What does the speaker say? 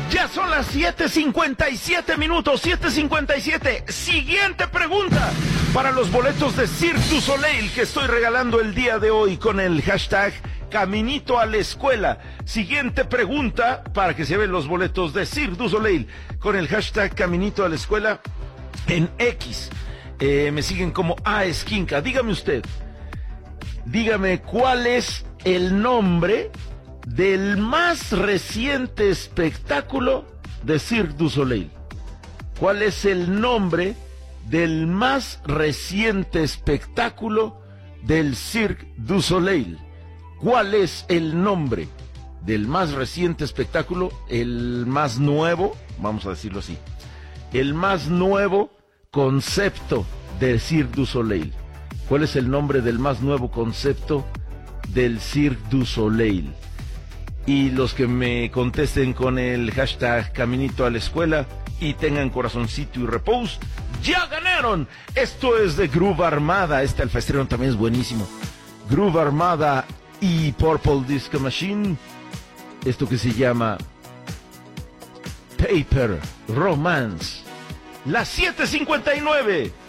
Ya son las 7:57 minutos, 7:57. Siguiente pregunta para los boletos de Cirque du Soleil que estoy regalando el día de hoy con el hashtag Caminito a la Escuela. Siguiente pregunta para que se vean los boletos de Cirque du Soleil con el hashtag Caminito a la Escuela en X. Me siguen como A Esquinca. Dígame usted, dígame cuál es el nombre del más reciente espectáculo de Cirque du Soleil. ¿Cuál es el nombre del más reciente espectáculo del Cirque du Soleil? ¿Cuál es el nombre del más reciente espectáculo, el más nuevo, vamos a decirlo así, el más nuevo concepto del Cirque du Soleil? ¿Cuál es el nombre del más nuevo concepto del Cirque du Soleil? Y los que me contesten con el hashtag Caminito a la Escuela y tengan corazoncito y repost, ¡ya ganaron! Esto es de Groove Armada. Este alfaestreno también es buenísimo. Groove Armada y Purple Disco Machine. Esto que se llama Paper Romance. Las 7:59.